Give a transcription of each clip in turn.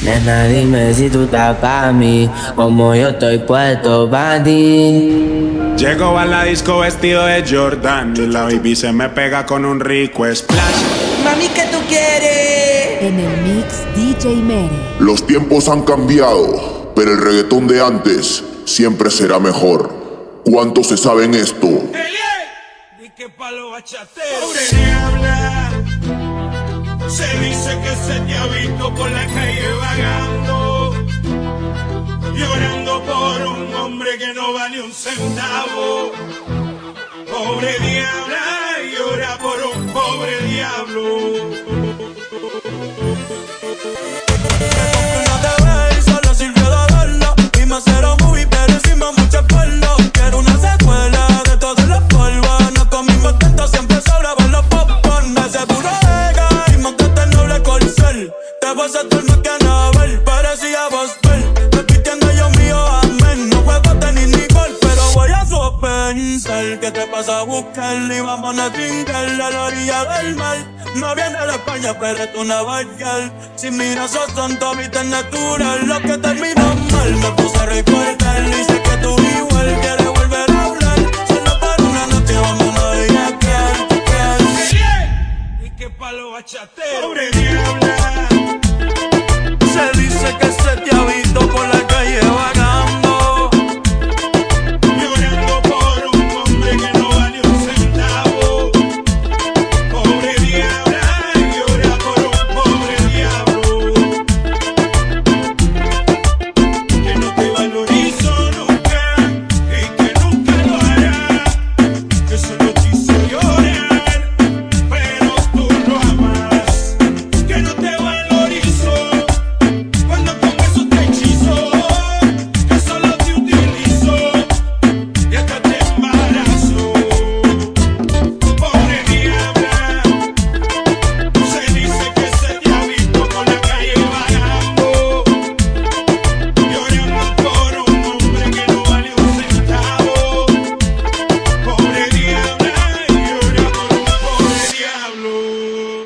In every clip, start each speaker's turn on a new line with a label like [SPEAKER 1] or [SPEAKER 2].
[SPEAKER 1] Nena, dime si tú estás pa' mí, como yo estoy puesto pa' ti.
[SPEAKER 2] Llego a la disco vestido de Jordan y la baby se me pega con un rico splash.
[SPEAKER 3] Mami, ¿qué tú quieres?
[SPEAKER 4] En el mix DJ Mere.
[SPEAKER 5] Los tiempos han cambiado, pero el reggaetón de antes siempre será mejor. ¿Cuántos se saben esto?
[SPEAKER 6] Di que palo bachatero. Pobre diabla, se dice que se te ha visto por la calle vagando, llorando por un hombre que no vale un centavo. Pobre diabla, llora por un pobre diablo.
[SPEAKER 7] Una TV y solo sirvió de verlo. Y más cero movie, pero encima mucho pueblo. Quiero una secuela de todos los polvos. No comimos tanto, siempre sobraban los popcorn. Ese puro ega y montaste noble corcel. Te vas a hacer más que Anabel, parecía Boswell. Repitiendo yo mío, amén. No juego tenis ni gol, pero voy a pensar que te pasa a buscar y vamos a trincar a la orilla del mar. No viene de España, pero es una barcal. Si miras sos tonto, viste el natural. Lo que terminó mal, me puse a recordar. Dice que tú igual quieres volver a hablar. Solo por una noche vamos a bellaquear.
[SPEAKER 6] Y que palo bachatero. Pobre diabla,
[SPEAKER 7] Se dice que se te ha visto por la calle vagando,
[SPEAKER 6] llorando por un hombre que no vale un centavo. Pobre diabla, llora por un pobre diablo, que no te valorizo nunca y que nunca lo hará, que solo te hizo llorar, pero tú lo amas, que no te valorizo cuando con eso te hechizo, que solo te utilizo y hasta te embarazo. Pobre diabla, se dice que se te ha visto por la calle vagando, llorando por un hombre que no vale un centavo. Pobre diabla, llora por un pobre diablo.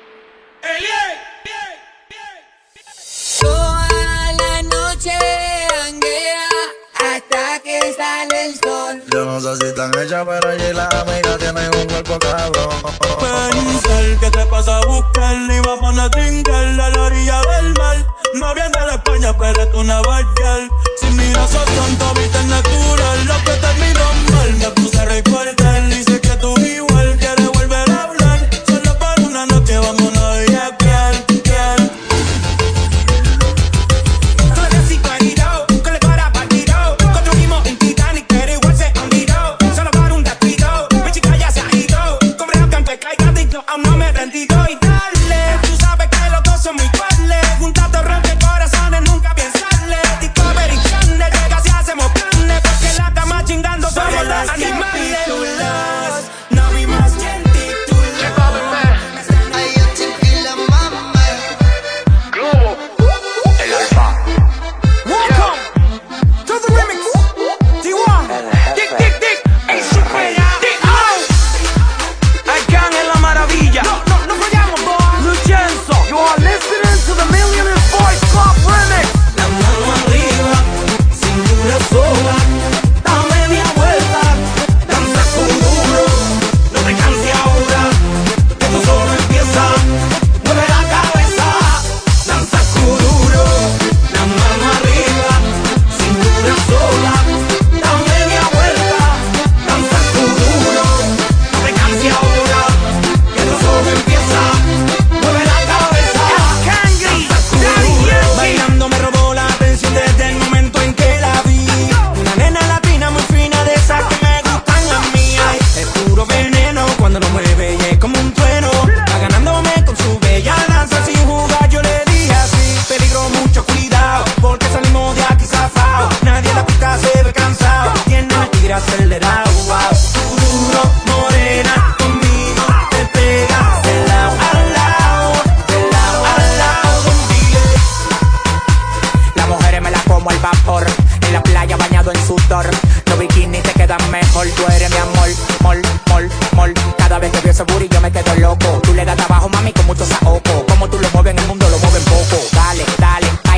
[SPEAKER 3] Toda la noche janguea hasta que sale el sol.
[SPEAKER 8] Yo no sé si están hechas, pero allí las amigas tienen un cuerpo cabrón.
[SPEAKER 7] pensar que te pasa a buscar y vamos a trincar a la orilla del mar. No viene de España, pero es una barcal. Si miras sos tonto, viste el natural. Lo que terminó mal, me puse a recordar. Dice que tú igual quieres volver a hablar. Solo por una noche vamos a bellaquear.
[SPEAKER 3] Con el recito herido, con el cara partido, construimos un Titanic, pero igual se hundió. Solo por un datito, mi chica ya se ha ido. Compré que aunque caiga adicto, aún no me he rendido. Y dale, tú sabes que los dos son muy iguales. Juntados rompe corazones, nunca pensarle. Discovery Channel, llega si hacemos planes. Porque la cama chingando somos los animales. No vi más que en titular.
[SPEAKER 9] Ay, yo chiquila, mamá.
[SPEAKER 3] Welcome to the remix. T1, Dick, el super
[SPEAKER 7] Arcángel en la maravilla.
[SPEAKER 3] No fallamos, boy.
[SPEAKER 7] Lucenzo, you are listening to the Millionaire Boys Club remix.
[SPEAKER 3] La mano arriba, cintura sola, da media vuelta, danza con duro, no te canses ahora, que esto solo empieza, mueve la cabeza, danza con duro, la mano arriba, cintura sola, da media vuelta, danza con duro, no te canses ahora, que esto solo empieza, mueve la cabeza, bailando me robó la atención desde el momento en que la vi. Una nena latina muy fina de esas que me gustan a mí. Ay, es puro veneno cuando lo mueve y es como un trueno. Va ganándome con su bella danza sin jugar. Yo le dije así, peligro, mucho cuidado, porque salimos de aquí zafao. Nadie en la pista se ve cansado, tiene el tigre acelerado. Wow. Duro, morena, conmigo te pegas de lado a lado, de lado a lado, contigo.
[SPEAKER 10] Las mujeres me las como al vapor, en la playa bañado en sudor. Los bikinis te quedan mejor, tú eres mi amor, mol. Cada vez que veo ese booty yo me quedo loco. Tú le das trabajo, mami, con mucho saoco. Como tú lo mueves en el mundo lo mueven poco. Dale,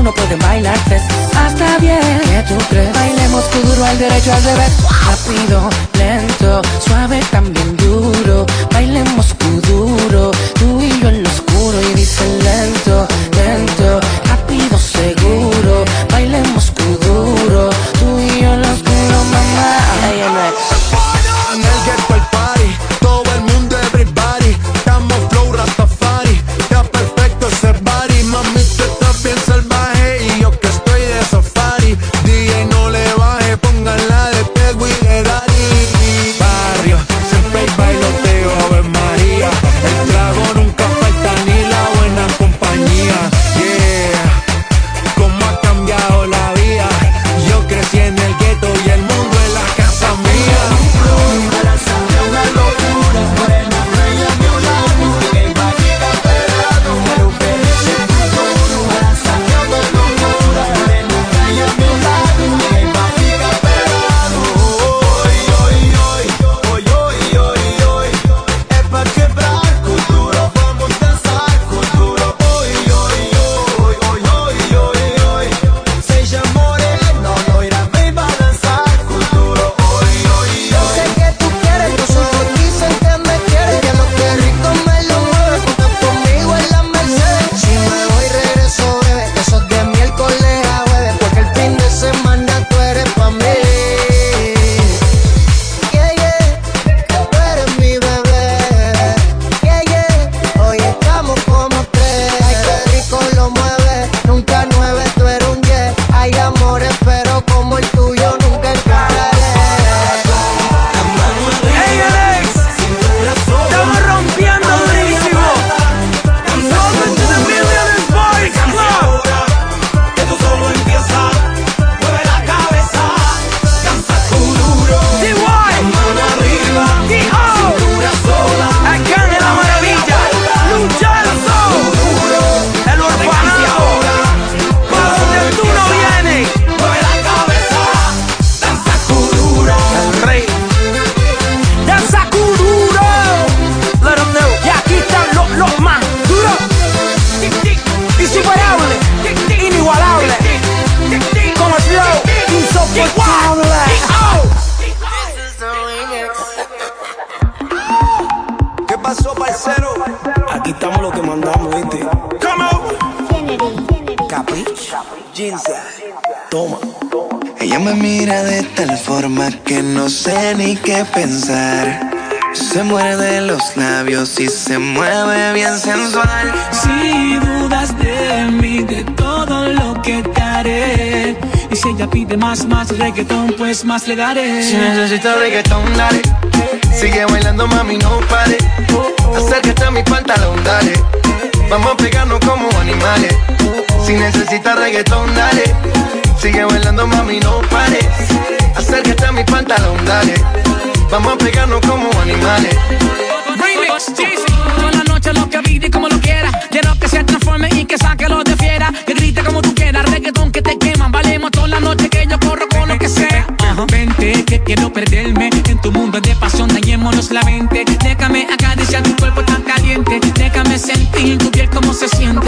[SPEAKER 11] tú no puedes bailar tres. Hasta bien, ¿qué tú crees? Bailemos duro al derecho al revés. Rápido, lento, suave, también duro. Bailemos duro, tú y yo en lo oscuro. Y dice lento, lento, rápido, seguro. Bailemos duro, tú y yo en lo oscuro, mamá.
[SPEAKER 7] En el ghetto el party, todo el mundo everybody. Estamos flow Rastafari, está perfecto ese body. Mami, tú estás bien salvaje y yo que estoy de safari. DJ no le baje, pónganla de Tego y de Daddy. Barrio, siempre hay bailoteo, Ave María. El trago nunca falta ni la buena compañía. Yeah, cómo ha cambiado la vida. Yo crecí en el ghetto y el mundo es la casa mía. ¿Qué pasó, parcero? Aquí estamos los que mandamos, ¿viste? Capricho, Ginza, toma.
[SPEAKER 12] Ella me mira de tal forma que no sé ni qué pensar. Se muerde los labios y se mueve bien sensual.
[SPEAKER 13] Si dudas de mí, de todo lo que te haré. Y si ella pide más reggaetón, pues más le daré.
[SPEAKER 12] Si necesitas reggaetón, dale. Sigue bailando, mami, no pare. Acércate a mi pantalón, dale. Vamos a pegarnos como animales. Si necesitas reggaetón, dale. Sigue bailando, mami, no pare. Acércate a mi pantalón, dale. Vamos a pegarnos como animales.
[SPEAKER 13] Remix, toda la noche lo que pide como lo quiera. Quiero que se transforme y que saque lo de fiera. Que grite como tú quieras, reggaetón que te queman. Valemos toda la noche que yo corro con lo que sea. Vente, que quiero perderme en tu mundo de pasión, dañémonos la mente. Déjame acariciar tu cuerpo tan caliente. Déjame sentir tu piel como se siente.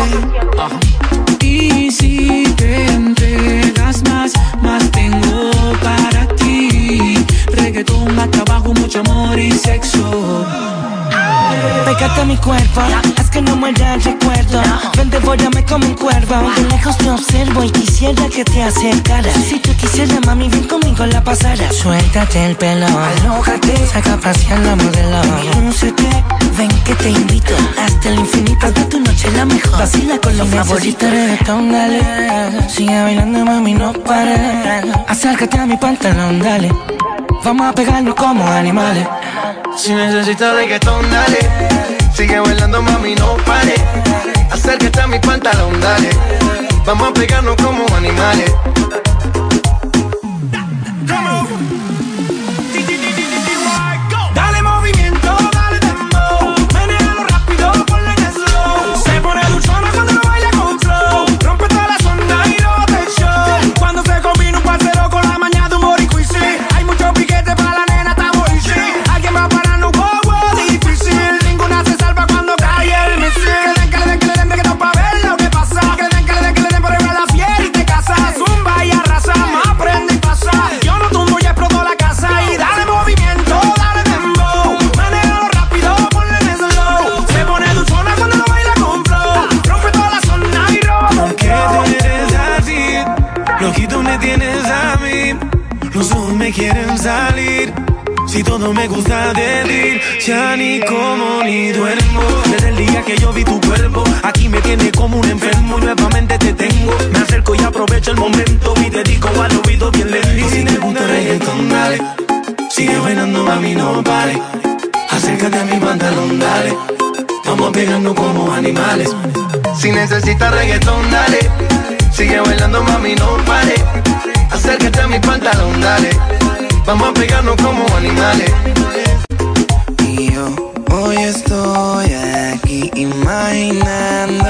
[SPEAKER 13] Y si te entregas más tengo para ti. Reggaetón, más trabajo, mucho amor y sexo.
[SPEAKER 11] Pégate a mi cuerpo, haz que no muera el recuerdo. Ven, devórame como un cuervo. De lejos te observo y quisiera que te acercaras. Si tú quisieras, mami, ven conmigo la pasara. Suéltate el pelo, alójate, saca a pasear la modelo. Lúcete, ven que te invito hasta el infinito, de tu noche la mejor. Vacila con los favoritos. Reggaetón, dale. Sigue bailando, mami, no pares. Acércate a mi pantalón, dale. Vamos a pegarnos como animales.
[SPEAKER 12] Si necesitas reggaetón, dale. Sigue bailando, mami, no pare. Acércate a mi pantalón, dale. Vamos a pegarnos como animales.
[SPEAKER 3] Dale movimiento, dale dembow. Menéalo rápido, ponle en slow. Se pone dulzona cuando lo baila con flow. Rompe toda la zona y no te show. Cuando se combina un parcero con la mañana de un boricua y sí. Hay mucho piquete para la nena, estamos y sí. Alguien va a pararnos, wow, difícil. Ninguna se salva cuando cae el misil. Que le den reggaetón pa' ver lo que pasa. Que le den por arriba la fiesta.
[SPEAKER 7] quieren salir. Si todo me gusta decir, ya ni como ni duermo. Desde el día que yo vi tu cuerpo, aquí me tiene como un enfermo y nuevamente te tengo. Me acerco y aprovecho el momento y te digo al oído bien lento. Y si te gusta el reggaetón, dale, sigue bailando, mami, no pare. Acércate a mi pantalón, dale, vamos pegando como animales.
[SPEAKER 12] Si necesitas reggaetón, dale, sigue bailando, mami, no pare. Acércate a mi pantalón, dale, vamos a pegarnos como animales.
[SPEAKER 14] Y yo hoy estoy aquí imaginando.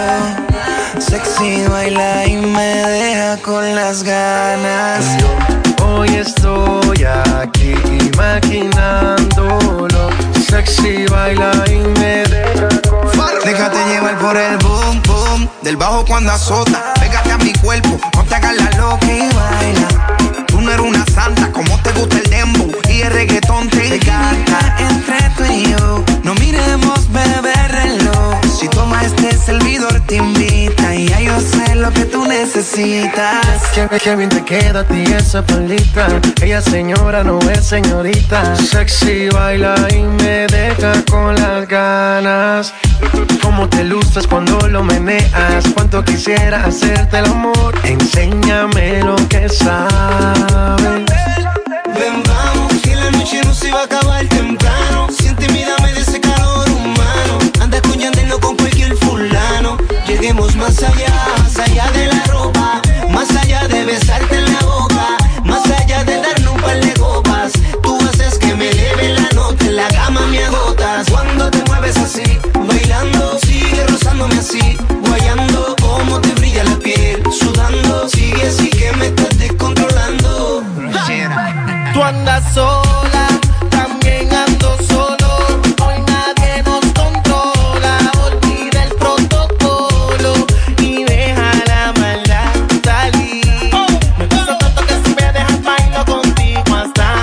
[SPEAKER 14] Sexy baila y me deja con las ganas.
[SPEAKER 12] Hoy estoy aquí imaginándolo. Sexy baila y me deja con las ganas.
[SPEAKER 14] Déjate llevar por el boom boom del bajo cuando azota. Pégate a mi cuerpo, no te hagas la loca y baila. Tú no eres una santa, como te gusta el dembow y el reggaetón te encanta. Entre tú y yo, no miremos, bebé, reloj. Si tomas este servidor te invita y ya yo sé lo que tú necesitas.
[SPEAKER 12] Qué bien te queda a ti esa palita. Ella señora no es señorita. Sexy baila y me deja con las ganas. Cómo te luces cuando lo meneas. Cuánto quisiera hacerte el amor. Enséñame lo que sabes.
[SPEAKER 3] Ven, vamos, que la noche no se va a acabar temprano. Siente, mírame de ese calor humano. Anda cuñando con cualquier fulano. Lleguemos más allá de la ropa. Más allá de besarte en la boca. Más allá de darnos un par de copas. Tú haces que me eleve la nota. En la cama me agotas. Cuando te mueves así, bailando, sigue rozándome así. Guayando, como te brilla la piel. Sudando, sigue así que me estás descontrolando.
[SPEAKER 14] Tú andas sola, también ando solo. Hoy nadie nos controla. Olvida el protocolo y deja la maldad salir. Me gusta tanto que si me dejas bailo contigo hasta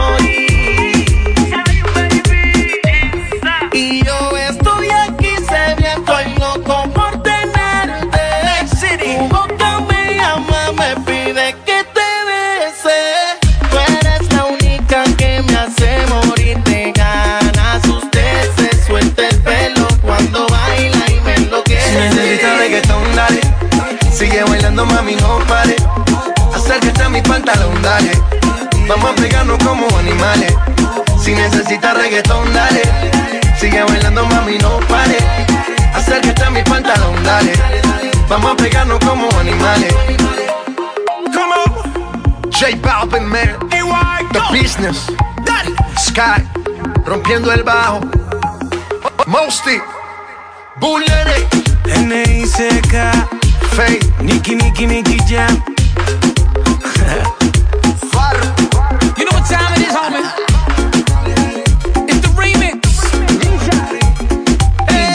[SPEAKER 14] morir. Y yo estoy aquí sediento y loco por tenerte. Tu boca me llama, me pide que te bese. Tú eres la única que me hace morir de ganas. Usted se suelta el pelo cuando baila y me enloquece.
[SPEAKER 12] Si necesitas reggaetón, dale, sigue bailando, mami, no pare. Acércate a mi pantalón, dale, vamos a pegarnos como animales. Si necesitas reggaetón, dale, sigue bailando, mami, no pare. Acércate a mi pantalón, dale, vamos a pegarnos como animales.
[SPEAKER 7] Come on,
[SPEAKER 12] J Balvin, man, The Business, Sky, rompiendo el bajo, Mosty, Bullene,
[SPEAKER 7] N.I.C.K,
[SPEAKER 12] Faye,
[SPEAKER 7] Nicky Jam.
[SPEAKER 12] Faro.
[SPEAKER 13] You know what time it is, homie? It's the remix. Hey.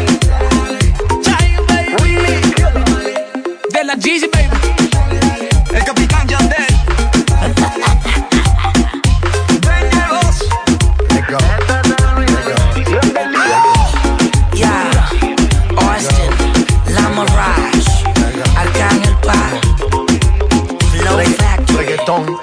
[SPEAKER 13] Giant baby. De la Jeezy, baby.
[SPEAKER 7] El Capitán Yandel.
[SPEAKER 11] Yeah, Austin, La Mirage, Arcángel Paz, Flow Factory.
[SPEAKER 12] Reggaetón.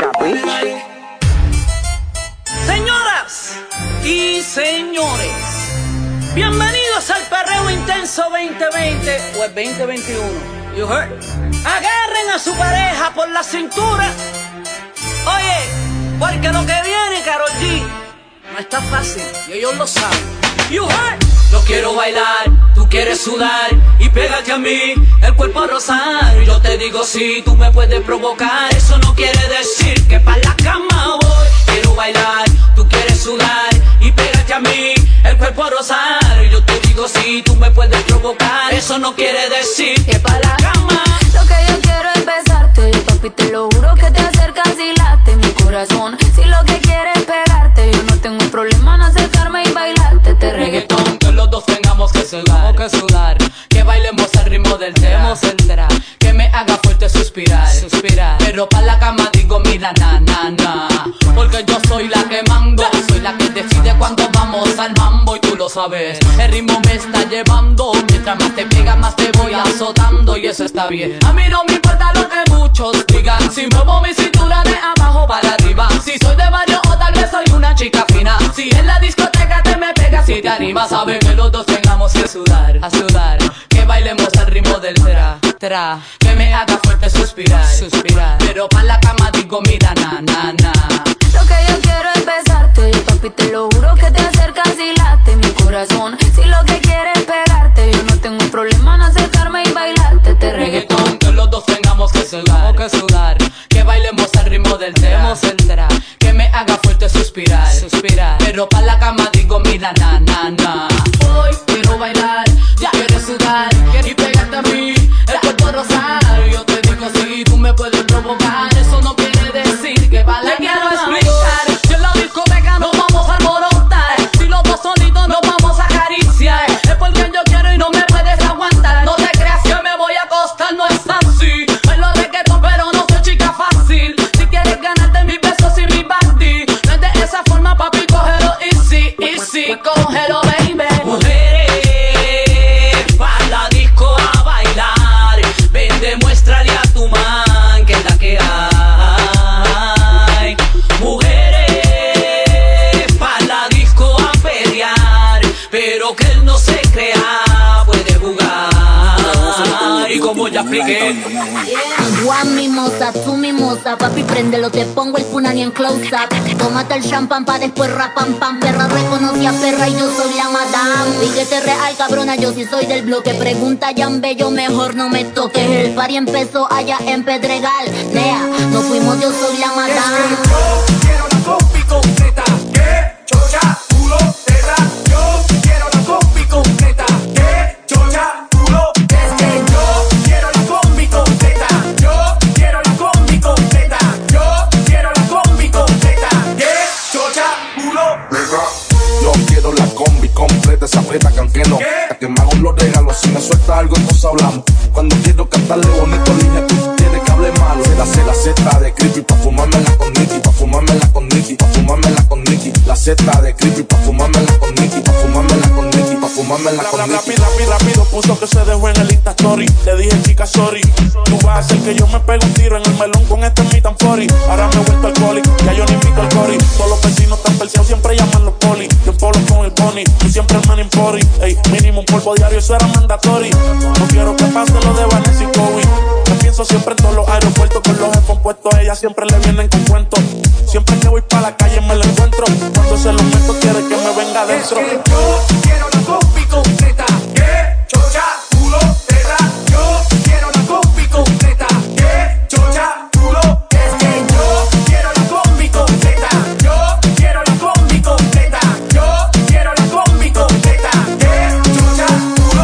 [SPEAKER 15] Señoras y señores, bienvenidos al Perreo Intenso 2020 o el 2021. You heard? Agarren a su pareja por la cintura. Oye, porque lo que viene, Karol G, no está fácil y ellos lo saben. You heard? Yo quiero bailar, tú quieres sudar y pégate a mí, el cuerpo rosar. Yo te digo sí, tú me puedes provocar. Eso no quiere decir que pa' la cama voy. Quiero bailar, tú quieres sudar y pégate a mí, el cuerpo rosar. Yo te digo sí, tú me puedes provocar. Eso no quiere decir que pa' la cama.
[SPEAKER 16] Lo que yo quiero es besarte, yo papi te lo juro que te acercas y late mi corazón. Si lo que quieres es pegarte, yo no tengo problema en acercarme y bailarte este reggaetón.
[SPEAKER 15] Que los dos tengamos que sudar, que bailemos al ritmo del tema central, que me haga fuerte suspirar, pero pa' la cama digo mira na na na, porque yo soy la que mando, soy la que decide cuando vamos al mambo y tú lo sabes, el ritmo me está llevando, mientras más te pega más te voy azotando y eso está bien. A mí no me importa lo que muchos digan, si muevo mi cintura de abajo para arriba, si soy
[SPEAKER 17] Si te animas a ver que los dos tengamos que sudar, a sudar, que bailemos al ritmo del tra, tra, que me haga fuerte suspirar, suspirar, pero pa' la cama digo mira na, na, na.
[SPEAKER 16] Lo que yo quiero es besarte, yo papi te lo juro que te acercas y late mi corazón. Si lo que quieres es pegarte, yo no tengo problema en acercarme y bailarte este reggaetón.
[SPEAKER 17] Que los dos tengamos que sudar, que bailemos al ritmo del tra, que me haga fuerte suspirar, suspirar, pero pa' la cama digo mira na, na, na. Hoy quiero bailar, ya quiero sudar, y pegarte a mí, el cuerpo rosar. Yo te digo si tú me puedes provocar, eso no quiere decir que pa' la quiero explicar. Si en la disco pega nos vamos a alborotar, si los dos solitos nos vamos a acariciar, es porque yo quiero y no me puedes aguantar. No te creas que me voy a acostar, no es así. Bailo reggaetón pero no soy chica fácil. Si quieres ganarte mis besos y mi bandy, no es de esa forma papi, cógelo easy, easy, cógelo baby. Mujeres, pa' la disco a bailar, ven demuéstrale a tu man que es la que hay. Mujeres, pa' la disco a pelear, pero que él no se crea, puede jugar. Y como ya expliqué,
[SPEAKER 16] Juan mimosa, tu mimosa, papi préndelo, te pongo el punani en close up. Tómate el champán pa' después rapam pam. Perra reconocí a perra y yo soy la madame. Dígate real cabrona, yo sí soy del bloque. Pregunta a Jan Bello, mejor no me toques. El party empezó allá en Pedregal. Nea, no fuimos, yo soy la madame.
[SPEAKER 3] Yo quiero la combi completa, que chocha, culo, teta. Yo quiero la combi completa, que chocha, culo. Es que yo quiero la combi completa. Yo quiero la combi completa. Yo quiero la combi completa, que chocha, culo.
[SPEAKER 18] Yo quiero la combi completa, esa preta que aunque no, que me hago los regalos. Si me suelta algo entonces hablamos. Cuando quiero cantarle bonito, dije tú tienes que hablar malo. Se la zeta de creepy pa' fumármela con Nicky, pa' fumármela con Nicky, pa' fumármela con Nicky. La zeta de creepy pa' fumármela con Nicky, pa' fumármela con Nicky, pa' fumármela con Nicky.
[SPEAKER 6] Rápido puso que se dejó en el Insta Story. Le dije chica sorry, tú vas a hacer que yo me pegue un tiro en el melón con este meet and 40. Ahora me he vuelto alcohólico, ya yo ni invito al cori. Todos los vecinos están perseados, siempre llaman los poli. Yo polo con el pony, tú siempre el man in pori. Ey, mínimo un polvo diario, eso era mandatory. No quiero que pase lo de Vanessa y Kobe. Me pienso siempre en todos los aeropuertos con los headphones puestos. Ella siempre le vienen con cuentos. Siempre que voy pa' la calle me la encuentro. Cuando se lo meto quiere que me venga adentro.
[SPEAKER 3] Es que yo quiero la combi completa, que chocha, culo, teta. Yo quiero la combi completa, que chocha, culo. Es que yo quiero la combi completa. Yo quiero la combi completa. Yo quiero la combi completa, que chocha, culo.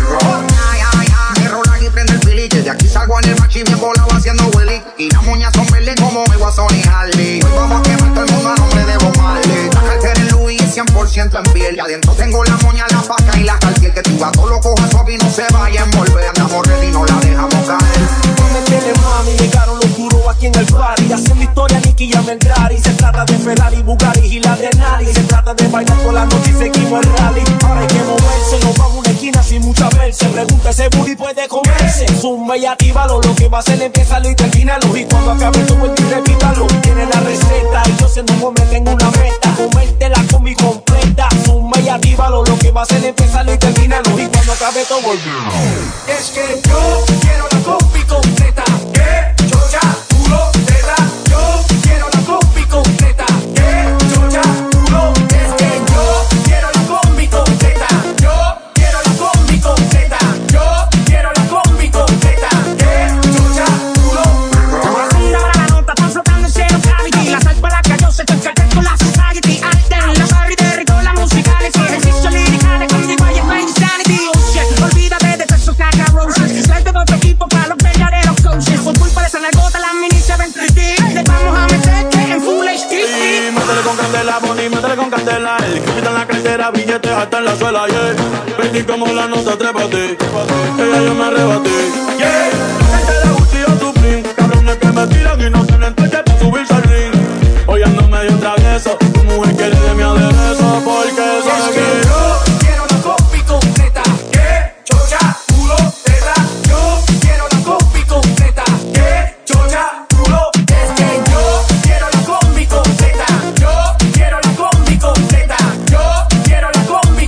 [SPEAKER 14] Me rolan y prende el piliche. De aquí salgo en el machi bien volado haciendo Willy. Y las moñas son verdes como el Guasón y Harley. Hoy vamos a quemar todo el mundo a nombre de Bob Marley. La cartera en Louis 100% en piel. Y adentro tengo la moña, la faca y la Cartier. Que tu gato lo coja suave y no se vaya a envolver. Andamos ready y no la dejamos caer.
[SPEAKER 19] ¿Dónde tiene mami? Llegaron los duros aquí en el party. Haciendo historia, Nicky y Meldrari. Se trata de Ferrari, Bugatti y la de Nari. Se trata de bailar por la noche y seguimos el rally. Ahora hay que moverse, nos vamos a una esquina sin mucha verse. Pregunta ese booty puede comerse. Suma y actívalo, lo que va a hacer empieza y termínalo. Y cuando acabe tu vuelta y repítalo. Tiene la receta y yo siendo un hombre tengo una meta. Comerte la combi completa. Suma y actívalo, lo que va a hacer empieza y termínalo. Y cuando acabe todo volvemos.
[SPEAKER 3] Es que yo quiero la combi completa, que chocha, culo, teta. Yo quiero la combi completa, que chocha, culo. Es que yo quiero la combi completa. Yo quiero la combi completa. Yo quiero la combi completa, que chocha, culo.
[SPEAKER 11] Ahora la nota, están flotando en cero gravity. La sal para la calle, se toca con la society. Arte en la barra y derrito la musicality. Ejercicio lirical, conmigo hay en insanity. Oh shit, olvídate de esos cacarrones. Suelta de otro equipo para los verdaderos coaches. Por culpa de esa nalgota, la mini se ven 3D. Le vamos a meter que en full HD.
[SPEAKER 6] Sí, métele con candela, Bonnie, métele con candela. El que en la cartera, billetes hasta en la suela, yeah. Vení como la nota, trépate. Ella yo me arrebaté, yeah. Gente de Gucci o Supreme, cabrones que me tiran y no se le entreche pa' subirse al ring. Hoy ando medio travieso, tu mujer quiere de mi aderezo, porque sabe que yo
[SPEAKER 3] quiero la combi completa, que chocha, culo, teta. Yo quiero la combi completa, que chocha, culo. Es que yo quiero la combi completa. Yo quiero la combi completa. Yo quiero la combi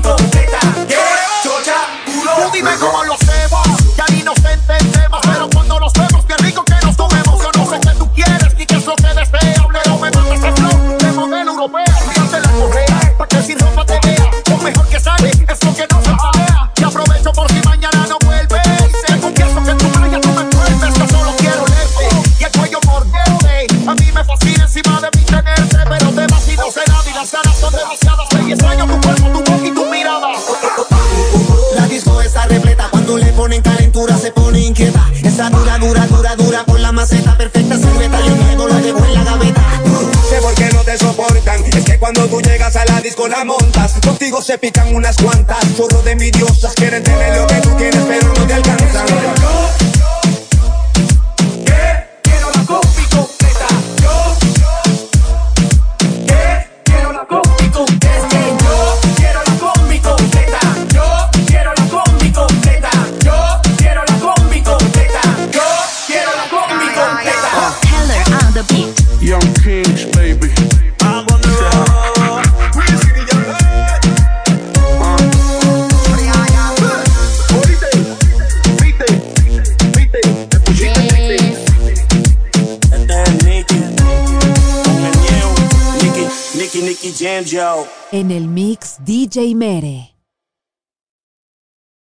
[SPEAKER 3] dura, dura, dura, dura por la maceta. Perfecta silueta y un miedo lo dejo en la gaveta.
[SPEAKER 20] Sé por qué no te soportan. Es que cuando tú llegas a la disco la montas. Contigo se pican unas cuantas. Chorro de envidiosas quieren tener lo que tú tienes, pero no te alcanzan.
[SPEAKER 3] Quiero la combi completa. Quiero la combi completa. Yo quiero la combi completa. Yo quiero la combi completa. Yo quiero la combi completa. Yo quiero la combi completa.
[SPEAKER 21] Heller on the beat.
[SPEAKER 18] Young Kings, baby.
[SPEAKER 20] I'm on the road.
[SPEAKER 19] Nicky Jam Joe.
[SPEAKER 4] En el mix DJ Mere.